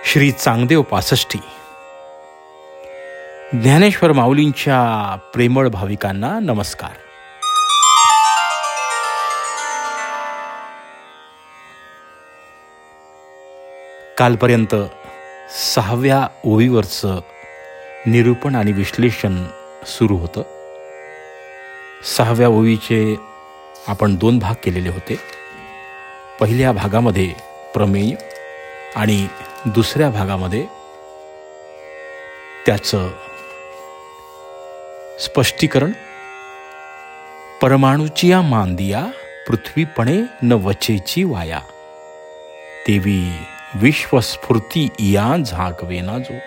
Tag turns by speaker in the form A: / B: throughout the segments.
A: श्री चांगदेव 65. ज्ञानेश्वर माऊलींच्या प्रेमळ भाविकांना नमस्कार. कालपर्यंत 6व्या ओवीवरचं निरूपण आणि विश्लेषण सुरू होतं. 6व्या ओवीचे आपण 2 भाग केलेले होते. पहिल्या भागामध्ये प्रमेय आणि दुसऱ्या भागामध्ये त्याचं स्पष्टीकरण. परमाणूची या मांदिया पृथ्वीपणे न वचेची वाया, तेवी विश्वस्फूर्ती या झाकवेना जो.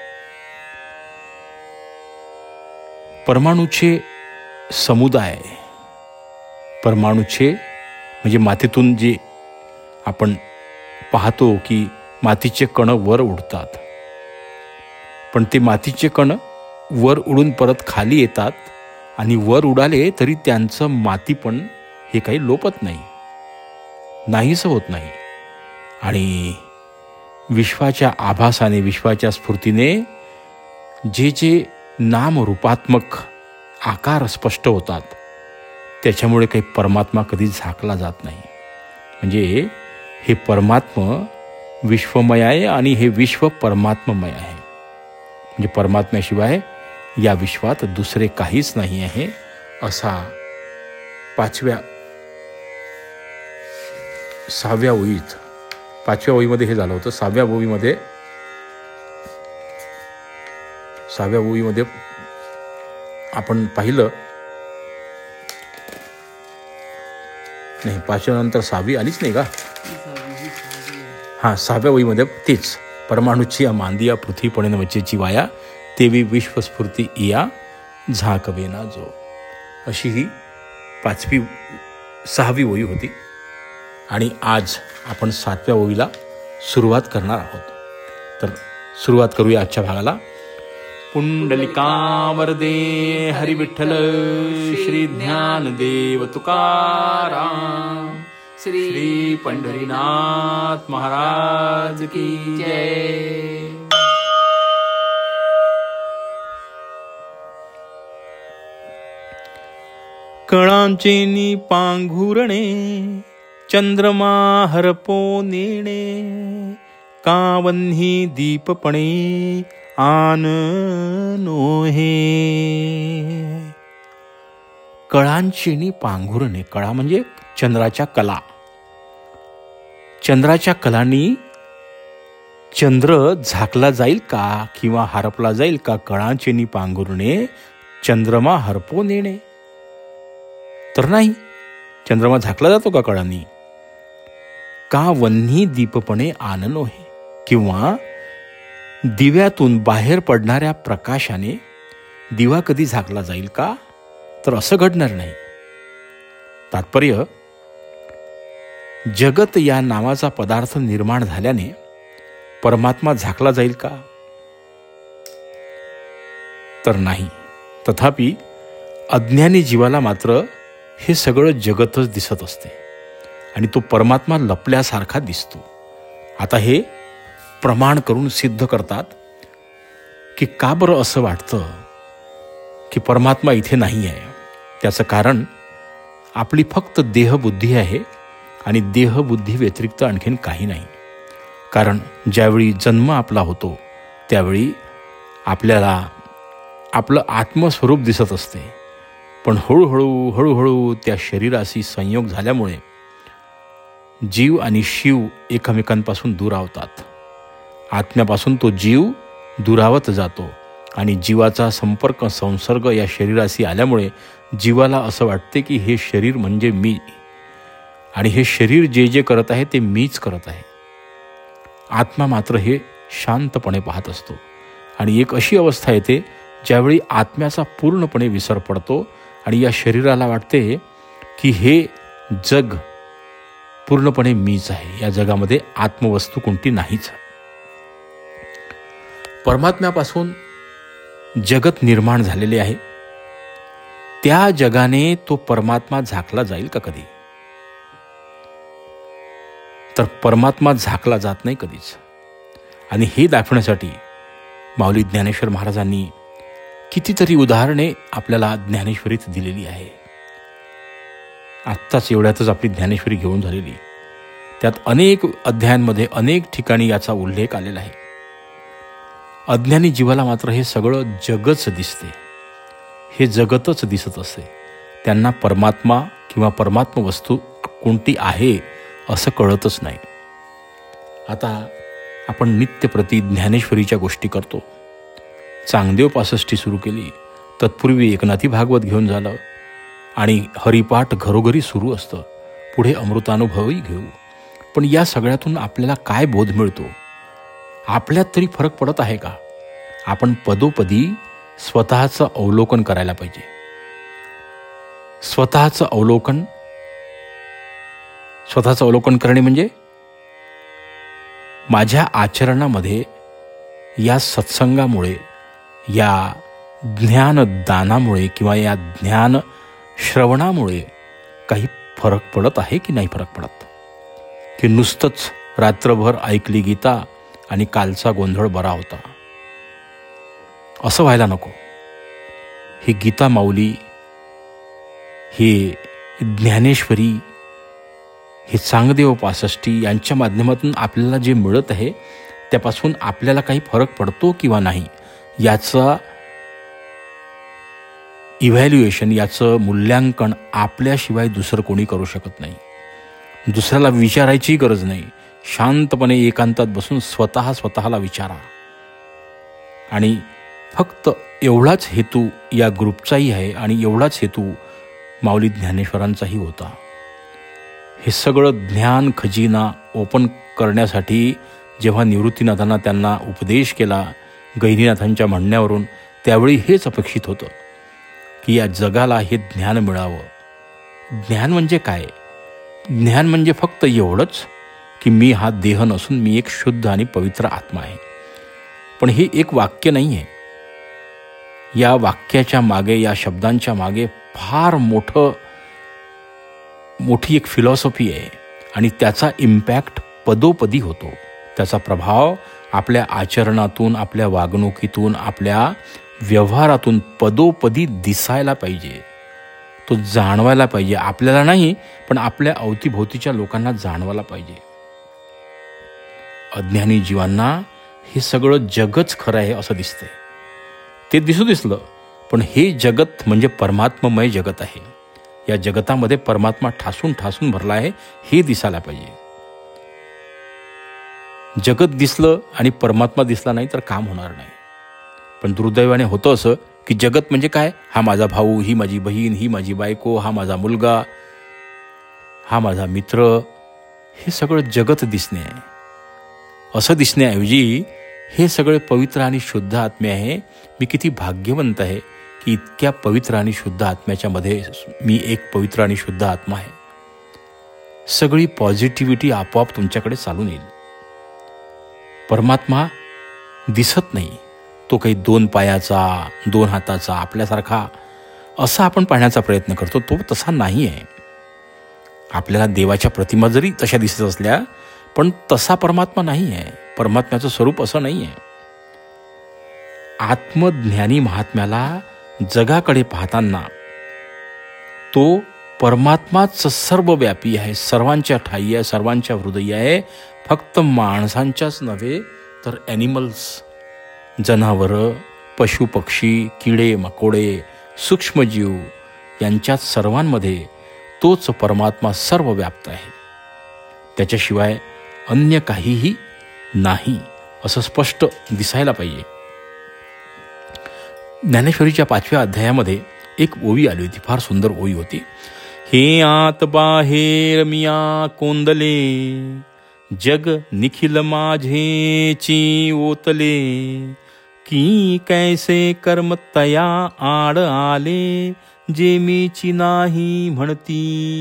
A: परमाणूचे समुदाय, परमाणूचे म्हणजे मातीतून जे आपण पाहतो की मातीचे कण वर उडतात, पण ते मातीचे कण वर उडून परत खाली येतात आणि वर उडाले तरी त्यांचं मातीपण हे काही लोपत नाही, नाहीसं होत नाही. आणि विश्वाच्या आभासाने, विश्वाच्या स्फूर्तीने जे जे नामरूपात्मक आकार स्पष्ट होतात, त्याच्यामुळे काही परमात्मा कधी झाकला जात नाही. म्हणजे हे परमात्मा विश्वमय आहे आणि हे विश्व परमात्ममय आहे. म्हणजे परमात्म्याशिवाय या विश्वात दुसरे काहीच नाही आहे, असा 6व्या ओळीत, 5व्या ओळीमध्ये हे झालं होतं. 6व्या ओळीमध्ये आपण पाहिलं नाही, 5व्या नंतर 6वी आलीच नाही का? 6व्या ओळीमध्ये तेच, परमाणूची या मांदिया पृथ्वीपणे वचेची वाया, तेवी विश्वस्फूर्ती इया झाकवेना जो. अशी ही 6वी ओळी होती. आणि आज आपण 7व्या ओळीला सुरुवात करणार आहोत. तर सुरुवात करूया आजच्या भागाला. पुंडलिकावरदे हरी विठ्ठल श्री ज्ञानदेव तुकाराम, श्री पंढरीनाथ महाराज की जय. कळांचेनी पांघुरणे, चंद्रमा हरपो नेणे, कावन्ही दीपपणे आन नोहे. कळांचेनी पांघुरणे, कळा म्हणजे चंद्राच्या कला. चंद्राच्या कलांनी चंद्र झाकला जाईल का किंवा हरपला जाईल का? कळांचेनी पांघुरणे, चंद्रमा हरपो नेणे. तर नाही, चंद्रमा झाकला जातो का कळांनी? का वन्ही दीपपणे आननो हे, किंवा दिव्यातून बाहेर पडणाऱ्या प्रकाशाने दिवा कधी झाकला जाईल का? तर असं घडणार नाही. तात्पर्य, जगत या नावाचा पदार्थ निर्माण झाल्याने परमात्मा झाकला जाईल का? तर नाही. तथापि अज्ञानी जीवाला मात्र हे सगळं जगतच दिसत असते आणि तो परमात्मा लपल्यासारखा दिसतो. आता हे प्रमाण करून सिद्ध करतात की का बरं असं वाटतं की परमात्मा इथे नाही आहे. त्याचं कारण आपली फक्त देहबुद्धी आहे आणि देहबुद्धी व्यतिरिक्त आणखीन काही नाही. कारण ज्यावेळी जन्म आपला होतो त्यावेळी आपल्याला आपलं आत्मस्वरूप दिसत असते, पण हळूहळू त्या शरीराशी संयोग झाल्यामुळे जीव आणि शिव एकमेकांपासून दुरावतात. आत्म्यापासून तो जीव दुरावत जातो आणि जीवाचा संसर्ग या शरीराशी आल्यामुळे जीवाला असं वाटते की हे शरीर म्हणजे मी, आणि हे शरीर जे जे करत आहे ते मीच करत आहे. आत्मा मात्र हे शांतपणे पाहत असतो. आणि एक अशी अवस्था येते ज्यावेळी आत्म्याचा पूर्णपणे विसर पडतो आणि या शरीराला वाटते की हे जग पूर्णपणे मीच आहे, या जगामध्ये आत्मवस्तू कोणती नाहीच. परमात्म्यापासून जगत निर्माण झालेले आहे. त्या जगाने तो परमात्मा झाकला जाईल का कधी? तर परमात्मा झाकला जात नाही कधीच. आणि हे दाखवण्यासाठी माऊली ज्ञानेश्वर महाराजांनी कितीतरी उदाहरणे आपल्याला ज्ञानेश्वरीत दिलेली आहे. आत्ताच एवढ्यातच आपली ज्ञानेश्वरी घेऊन झालेली. त्यात अनेक अध्यायांमध्ये अनेक ठिकाणी याचा उल्लेख आलेला आहे. अज्ञानी जीवाला मात्र हे सगळं जगच दिसते, हे जगतच दिसत असते. त्यांना परमात्मा किंवा परमात्मा वस्तू कोणती आहे असं कळतच नाही. आता आपण नित्यप्रती ज्ञानेश्वरीच्या गोष्टी करतो. चांगदेव 65 सुरू केली, तत्पूर्वी एकनाथी भागवत घेऊन झालं आणि हरिपाठ घरोघरी सुरू असतं. पुढे अमृतानुभवही घेऊ. पण या सगळ्यातून आपल्याला काय बोध मिळतो? आपल्यात तरी फरक पडत आहे का? आपण पदोपदी स्वतःचं अवलोकन करायला पाहिजे. स्वतःचं अवलोकन करणे म्हणजे माझ्या आचरणामध्ये या सत्संगामुळे, या ज्ञानदानामुळे किंवा या ज्ञान श्रवणामुळे काही फरक पडत आहे की नाही फरक पडत? की नुसतंच रात्रभर ऐकली गीता आणि कालचा गोंधळ बरा होता, असं व्हायला नको. ही गीता माऊली, हे ज्ञानेश्वरी, हे चांगदेव 65 यांच्या माध्यमातून आपल्याला जे मिळत आहे त्यापासून आपल्याला काही फरक पडतो किंवा नाही याचा इव्हॅल्युएशन, याचं मूल्यांकन आपल्याशिवाय दुसरं कोणी करू शकत नाही. दुसऱ्याला विचारायची गरज नाही. शांतपणे एकांतात बसून स्वतःला विचारा. आणि फक्त एवढाच हेतू या ग्रुपचाही आहे आणि एवढाच हेतू माऊली ज्ञानेश्वरांचाही होता. हे सगळं ज्ञान खजिना ओपन करण्यासाठी जेव्हा निवृत्तीनाथांना त्यांना उपदेश केला गहिनीनाथांच्या म्हणण्यावरून, त्यावेळी हेच अपेक्षित होतं की या जगाला हे ज्ञान मिळावं. ज्ञान म्हणजे काय? ज्ञान म्हणजे फक्त एवढंच की मी हा देह नसून मी एक शुद्ध आणि पवित्र आत्मा आहे. पण हे एक वाक्य नाही आहे. या वाक्याच्या मागे, या शब्दांच्या मागे फार मोठी एक फिलॉसॉफी आहे आणि त्याचा इम्पॅक्ट पदोपदी होतो. त्याचा प्रभाव आपल्या आचरणातून, आपल्या वागणुकीतून, आपल्या व्यवहारातून पदोपदी दिसायला पाहिजे. तो जाणवायला पाहिजे. आपल्याला नाही, पण आपल्या अवतीभोवतीच्या लोकांना जाणवायला पाहिजे. अज्ञानी जीवांना हे सगळं जगच खरं आहे असं दिसतंय. ते दिसलं, पण हे जगत म्हणजे परमात्ममय जगत आहे. या जगतामध्ये परमात्मा ठासून ठासून भरला आहे हे दिसायला पाहिजे. जगत दिसलं आणि परमात्मा दिसला नाही तर काम होणार नाही. पण दुर्दैवाने होतं असं की जगत म्हणजे काय? हा माझा भाऊ, ही माझी बहीण, ही माझी बायको, हा माझा मुलगा, हा माझा मित्र, हे सगळं जगत दिसणे आहे. असं दिसण्याऐवजी हे सगळे पवित्र आणि शुद्ध आत्मे आहे. मी किती भाग्यवंत आहे की इतक्या पवित्र आणि शुद्ध आत्म्याच्या मध्ये मी एक पवित्र आणि शुद्ध आत्मा आहे. सगळी पॉझिटिव्हिटी आपोआप तुमच्याकडे चालून येईल. परमात्मा दिसत नाही. तो काही 2 पायाचा, 2 हाताचा आपल्यासारखा असा आपण पाहण्याचा प्रयत्न करतो. तो तसा नाही आहे. आपल्याला देवाच्या प्रतिमा जरी तशा दिसत असल्या, पण तसा परमात्मा नाही आहे. परमात्म्याचं स्वरूप असं नाही आहे. आत्मज्ञानी महात्म्याला जगाकडे पाहताना तो परमात्माच सर्वव्यापी आहे, सर्वांच्या ठायी आहे, सर्वांच्या हृदयी आहे. फक्त माणसांच्याच नव्हे तर ॲनिमल्स, जनावरं, पशु पक्षी, किडे मकोडे, सूक्ष्मजीव यांच्यात सर्वांमध्ये तोच परमात्मा सर्व व्याप्त आहे. त्याच्याशिवाय अन्य काहीही नाही असं स्पष्ट दिसायला पाहिजे. ज्ञानेश्वरीच्या 5व्या अध्यायामध्ये एक ओवी आली होती, फार सुंदर ओवी होती. हे आत बाहेर मिया कोंदले, जग निखिल माझेची ओतले, की कैसे कर्म तया आड आले, जे मीची नाही म्हणती.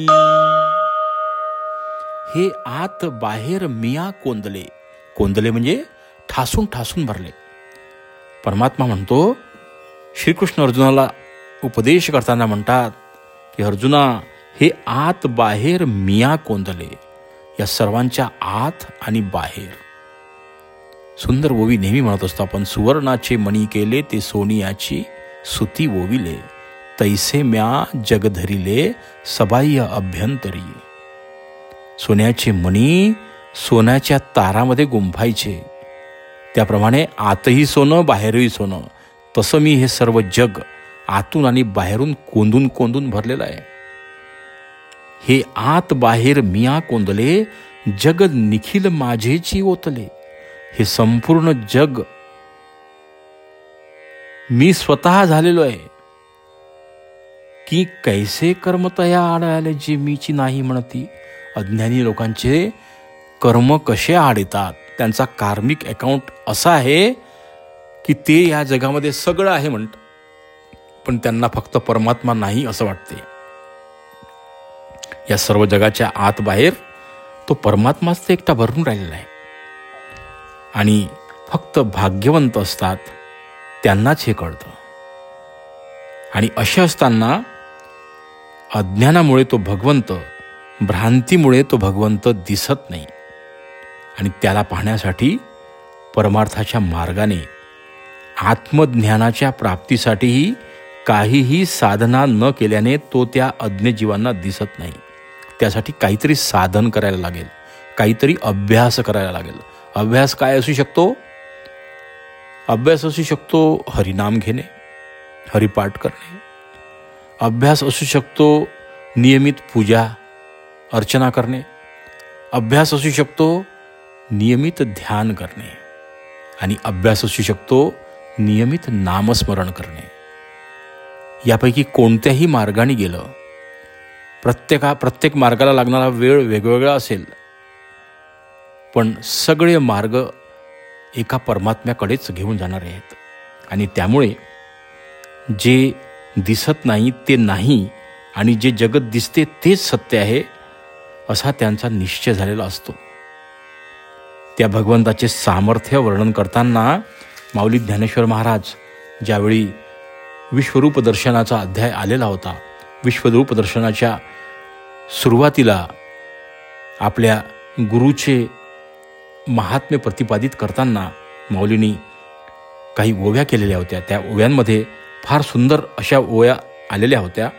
A: हे आत बाहेर मिया कोंदले. कोंदले म्हणजे ठासून ठासून भरले. परमात्मा म्हणतो, श्रीकृष्ण अर्जुनाला उपदेश करताना म्हणतात की अर्जुना, हे आत बाहेर मिया कोंदले. या सर्वांच्या आत आणि बाहेर सुंदर ओवी नेहमी म्हणत असतो आपण, सुवर्णाचे मणी केले ते सोनियाची सुती ओविले, तैसे म्या जग धरिले सबाह्य अभ्यंतरी. सोन्याचे मणी सोन्याच्या तारामध्ये गुंफायचे, त्याप्रमाणे आतही सोनं बाहेरही सोनं, तसं मी हे सर्व जग आतून आणि बाहेरून कोंदून कोंदून भरलेलं आहे. हे आत बाहेर मिया कोंदले, जग निखिल माझेची ओतले. हे संपूर्ण जग मी स्वतः झालेलो आहे, की कैसे कर्म तया आड जे मीची नाही म्हणती. अज्ञानी लोकांचे कर्म कसे आड येतात, त्यांचा कार्मिक अकाउंट असा आहे की ते या जगामध्ये सगळं आहे म्हणतात, पण त्यांना फक्त परमात्मा नाही असं वाटते. या सर्व जगाच्या आत बाहेर तो परमात्माच ते एकटा भरून राहिलेला आहे. आणि फक्त भाग्यवंत असतात त्यांनाच हे कळतं. आणि असे असताना अज्ञानामुळे तो भगवंत, भ्रांतीमुळे तो भगवंत दिसत नाही. आणि त्याला पाहण्यासाठी परमार्थाच्या मार्गाने, आत्मज्ञानाच्या प्राप्तीसाठीही काहीही साधना न केल्याने तो त्या अज्ञ जीवांना दिसत नाही. त्यासाठी काहीतरी साधन करायला लागेल, काहीतरी अभ्यास करायला लागेल. अभ्यास काय असू शकतो? अभ्यास असू शकतो हरिनाम घेणे, हरिपाठ करणे. अभ्यास असू शकतो नियमित पूजा अर्चना करणे. अभ्यास असू शकतो नियमित ध्यान करणे. आणि अभ्यास असू शकतो नियमित नामस्मरण करणे. यापैकी कोणत्याही मार्गाने गेलं, प्रत्येक मार्गाला लागणारा वेळ वेगवेगळा असेल, पण सगळे मार्ग एका परमात्म्याकडेच घेऊन जाणारे आहेत. आणि त्यामुळे जे दिसत नाही ते नाही, आणि जे जगत दिसते तेच सत्य आहे असा त्यांचा निश्चय झालेला असतो. त्या भगवंताचे सामर्थ्य वर्णन करताना माऊली ज्ञानेश्वर महाराज ज्यावेळी विश्वरूप दर्शनाचा अध्याय आलेला होता, विश्वरूप दर्शनाच्या सुरुवातीला आपल्या गुरुचे महात्म्य प्रतिपादित करताना माऊलींनी काही ओव्या केलेल्या होत्या. त्या ओव्यांमध्ये फार सुंदर अशा ओव्या आलेल्या होत्या.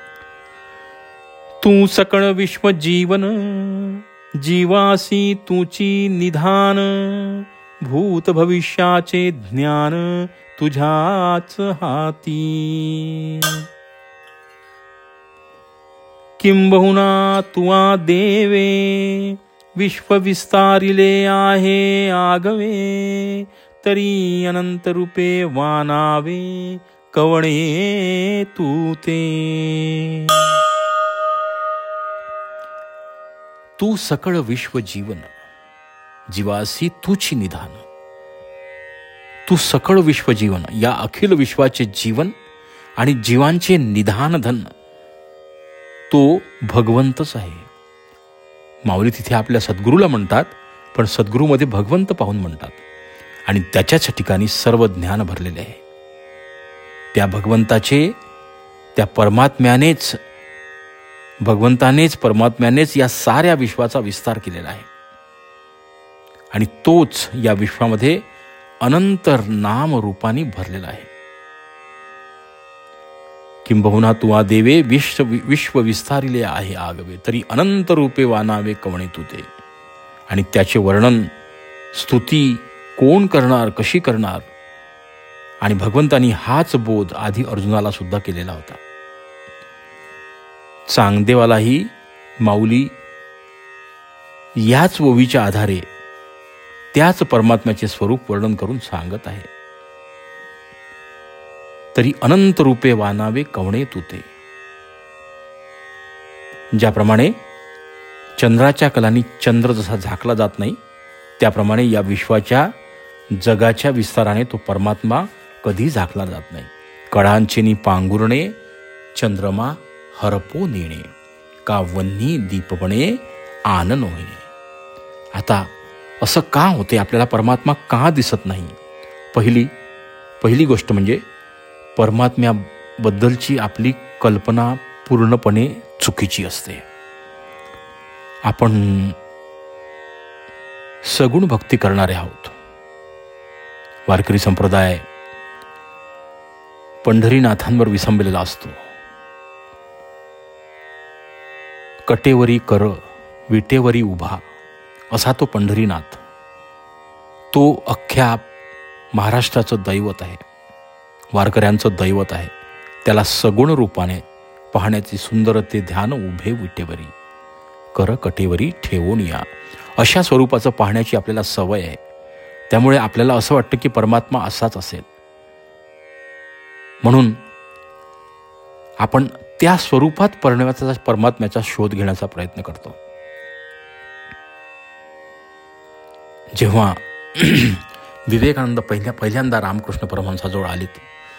A: तू सकळ विश्व जीवन, जीवासी तुची निधान, भूत भविष्याचे ज्ञान तुझ्याच हाती. किंबहुना तुआ देवे, विश्व विस्तारिले आहे आगवे, तरी अनंत रूपे वानावे कवणे तू ते. तू सकळ विश्व जीवन, जीवासी तुची निधान. तू सकळ विश्व जीवन, या अखिल विश्वाचे जीवन आणि जीवांचे निधान धन तो भगवंतच आहे. माऊली तिथे आपल्या सद्गुरूला म्हणतात, पण सद्गुरूमध्ये भगवंत पाहून म्हणतात. आणि त्याच्याच ठिकाणी सर्व ज्ञान भरलेले आहे. त्या भगवंताचे, त्या परमात्म्यानेच, भगवंतानेच परमात्म्यानेच या साऱ्या विश्वाचा विस्तार केलेला आहे. आणि तोच या विश्वामध्ये अनंत नाम रूपाने भरलेला आहे. किंबहुना तुआ देवे, विश्व विस्तारिले आहे आगवे, तरी अनंत रूपे वानावे कवणे तू ते. आणि त्याचे वर्णन, स्तुती कोण करणार, कशी करणार? आणि भगवंतानी हाच बोध आधी अर्जुनाला सुद्धा केलेला होता. चांगदेवालाही माऊली याच ओवीच्या आधारे त्याच परमात्म्याचे स्वरूप वर्णन करून सांगत आहे. तरी अनंत रूपे वानावे कवणे तू ते. ज्याप्रमाणे चंद्राच्या कलांनी चंद्र जसा झाकला जात नाही, त्याप्रमाणे या विश्वाच्या जगाच्या विस्ताराने तो परमात्मा कधी झाकला जात नाही. कळांचेनी पांगुरणे, चंद्रमा हरपो नेणे, का वन्ही दीपपणे आनन होणे. आता असं का होते? आपल्याला परमात्मा का दिसत नाही? पहिली गोष्ट म्हणजे परमात्म्याबद्दलची आपली कल्पना पूर्णपणे चुकीची असते. आपण सगुण भक्ती करणारे आहोत. वारकरी संप्रदाय पंढरीनाथांवर विसंबलेला असतो. कटेवरी कर विटेवरी उभा असा तो पंढरीनाथ, तो अख्ख्या महाराष्ट्राचं दैवत आहे, वारकऱ्यांचं दैवत आहे. त्याला सगुण रूपाने पाहण्याचे सुंदर ते ध्यान उभे विटेवरी कर कटेवरी ठेवून या, अशा स्वरूपाचं पाहण्याची आपल्याला सवय आहे. त्यामुळे आपल्याला असं वाटतं की परमात्मा असाच असेल, म्हणून आपण त्या स्वरूपात परमात्म्याचा शोध घेण्याचा प्रयत्न करतो. जेव्हा विवेकानंद पहिल्यांदा रामकृष्ण परमहंसाजवळ आलेत,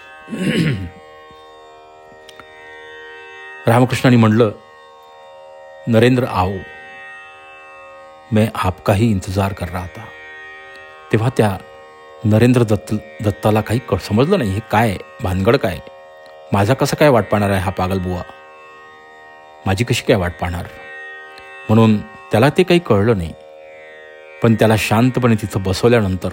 A: रामकृष्णांनी म्हणलं, नरेंद्र आओ, मैं आपका ही इंतजार कर रहा था. तेव्हा त्या नरेंद्र दत्ताला काही समजलं नाही, हे काय भानगड काय, माझा कसं काय वाट पाहणार आहे हा पागल बुवा, माझी कशी काय वाट पाहणार, म्हणून त्याला ते काही कळलं नाही. पण त्याला शांतपणे तिथं बसवल्यानंतर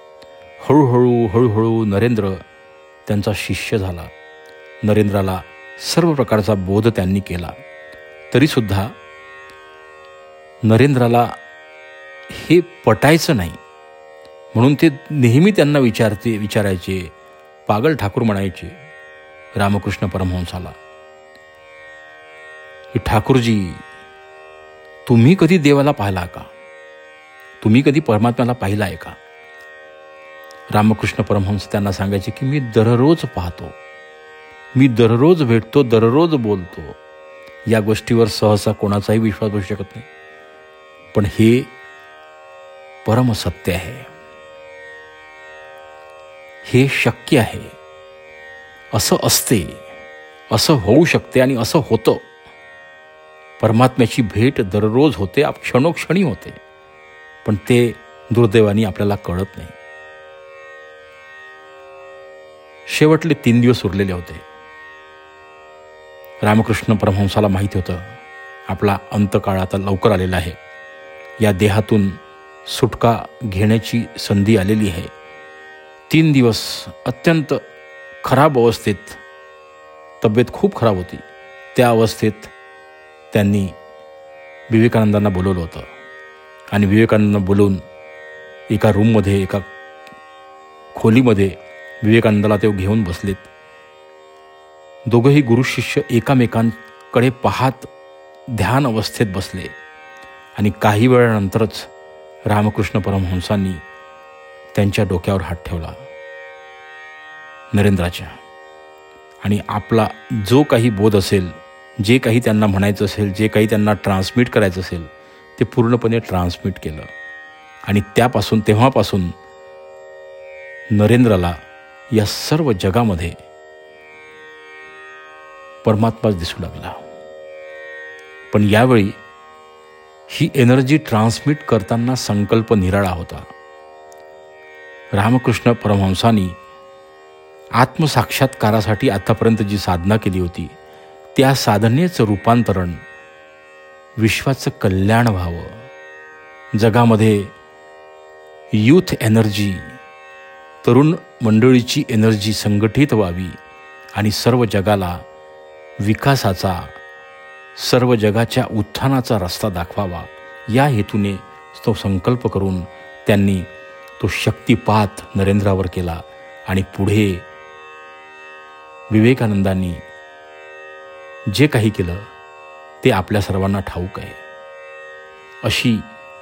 A: हळूहळू नरेंद्र त्यांचा शिष्य झाला. नरेंद्राला सर्व प्रकारचा बोध त्यांनी केला. तरीसुद्धा नरेंद्राला हे पटायचं नाही, म्हणून ते नेहमी त्यांना विचारायचे, पागल ठाकूर म्हणायचे रामकृष्ण परमहंसाला, की ठाकूरजी, तुम्ही कधी देवाला पाहिला का, तुम्ही कधी परमात्म्याला पाहिला आहे का. रामकृष्ण परमहंस त्यांना सांगायचे की मी दररोज पाहतो, मी दररोज भेटतो, दररोज बोलतो. या गोष्टीवर सहसा कोणाचाही विश्वास बसू शकत नाही, पण हे परमसत्य आहे, हे शक्य आहे, असं असते, असं होऊ शकते आणि असं होतं. परमात्म्याची भेट दररोज होते, क्षणोक्षणी होते, पण ते दुर्दैवाने आपल्याला कळत नाही. शेवटले 3 दिवस उरलेले होते. रामकृष्ण परमहंसाला माहिती होतं आपला अंतकाळ आता लवकर आलेला आहे, या देहातून सुटका घेण्याची संधी आलेली आहे. 3 दिवस अत्यंत खराब अवस्थेत, तब्येत खूप खराब होती, त्या अवस्थेत त्यांनी विवेकानंदांना बोलवलं होतं. आणि विवेकानंदांना बोलवून एका रूममध्ये, एका खोलीमध्ये विवेकानंदाला ते घेऊन बसलेत. दोघंही गुरु शिष्य एकामेकांकडे पाहत ध्यान अवस्थेत बसले. आणि काही वेळानंतरच रामकृष्ण परमहंसांनी त्यांच्या डोक्यावर हात ठेवला नरेंद्राच्या, आणि आपला जो काही बोध असेल, जे काही त्यांना म्हणायचं असेल, जे काही त्यांना ट्रान्समिट करायचं असेल, ते पूर्णपणे ट्रान्समिट केलं. आणि तेव्हापासून नरेंद्राला या सर्व जगामध्ये परमात्माच दिसू लागला. पण यावेळी ही एनर्जी ट्रान्समिट करताना संकल्प निराळा होता. रामकृष्ण परमहंसांनी आत्मसाक्षात्कारासाठी आतापर्यंत जी साधना केली होती, त्या साधनेचं रूपांतरण विश्वाचं कल्याण व्हावं, जगामध्ये यूथ एनर्जी, तरुण मंडळीची एनर्जी संघटित व्हावी आणि सर्व जगाला विकासाचा, सर्व जगाच्या उत्थानाचा रस्ता दाखवावा, या हेतूने तो संकल्प करून त्यांनी तो शक्तिपात नरेंद्रावर केला. आणि पुढे विवेकानंदांनी जे काही केलं ते आपल्या सर्वांना ठाऊक आहे. अशी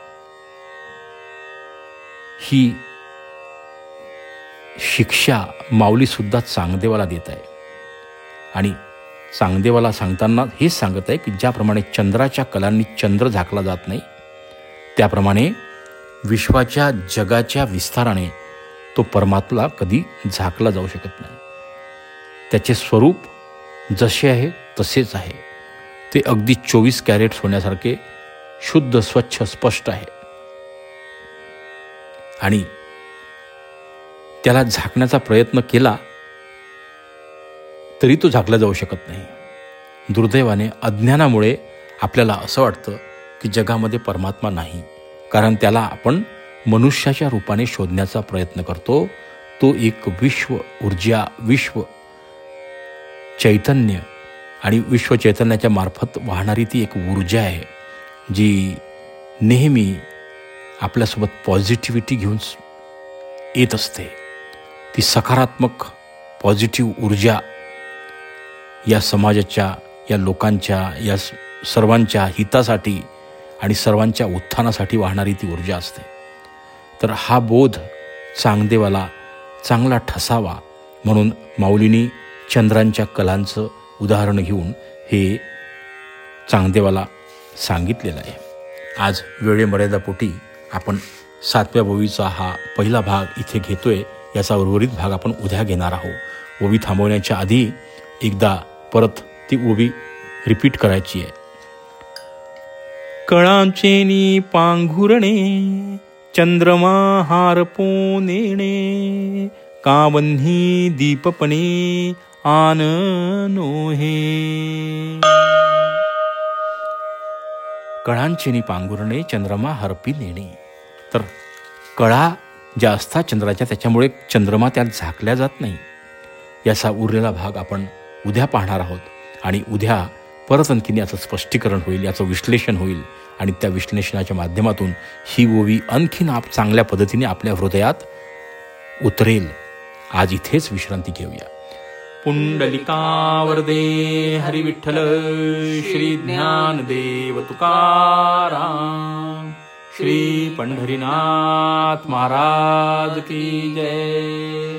A: ही शिक्षा माऊलीसुद्धा चांगदेवाला देत आहे. आणि चांगदेवाला सांगताना हेच सांगत आहे की ज्याप्रमाणे चंद्राच्या कलांनी चंद्र झाकला जात नाही, त्याप्रमाणे विश्वाच्या जगाच्या विस्ताराने तो परमात्मा कधी झाकला जाऊ शकत नाही. त्याचे स्वरूप जसे आहे तसेच आहे. ते अगदी 24 कॅरेट सोन्यासारखे शुद्ध, स्वच्छ, स्पष्ट आहे. आणि त्याला झाकण्याचा प्रयत्न केला तरी तो झाकला जाऊ शकत नाही. दुर्दैवाने अज्ञानामुळे आपल्याला असं वाटतं की जगामध्ये परमात्मा नाही, कारण त्याला आपण मनुष्याच्या रूपाने शोधण्याचा प्रयत्न करतो. तो एक विश्व ऊर्जा, विश्व चैतन्य आणि विश्व चैतन्याच्या मार्फत वाहणारी ती एक ऊर्जा आहे जी नेहमी आपल्यासोबत पॉझिटिव्हिटी घेऊन येत असते. ती सकारात्मक पॉझिटिव्ह ऊर्जा या समाजाच्या, या लोकांच्या, या सर्वांच्या हितासाठी आणि सर्वांच्या उत्थानासाठी वाहणारी ती ऊर्जा असते. तर हा बोध चांगदेवाला चांगला ठसावा म्हणून माऊलींनी चंद्रांच्या कलांचं उदाहरण घेऊन हे चांगदेवाला सांगितलेलं आहे. आज वेळेमर्यादापोटी आपण 7व्या ओवीचा हा पहिला भाग इथे घेतोय. याचा उर्वरित भाग आपण उद्या घेणार आहोत. ओवी थांबवण्याच्या आधी एकदा परत ती ओवी रिपीट करायची आहे. कळांचेनी पांघुरणे, चंद्रमा हारपो नेणे, कावन्ही दीपपणे आन नोहे. कळांचेनी पांघुरणे, चंद्रमा हरपी नेणे. तर कळा ज्या असतात चंद्राच्या, त्याच्यामुळे चंद्रमा त्यात झाकल्या जात नाही. याचा उरलेला भाग आपण उद्या पाहणार आहोत आणि उद्या परत आणखीन याचं स्पष्टीकरण होईल, याचं विश्लेषण होईल आणि त्या विश्लेषणाच्या माध्यमातून ही ओवी आणखीन चांगल्या पद्धतीने आपल्या हृदयात उतरेल. आज इथेच विश्रांती घेऊया. पुंडलिकावरदे हरी विठ्ठल श्री ज्ञानदेव तुकाराम, श्री पंढरीनाथ महाराज की जय.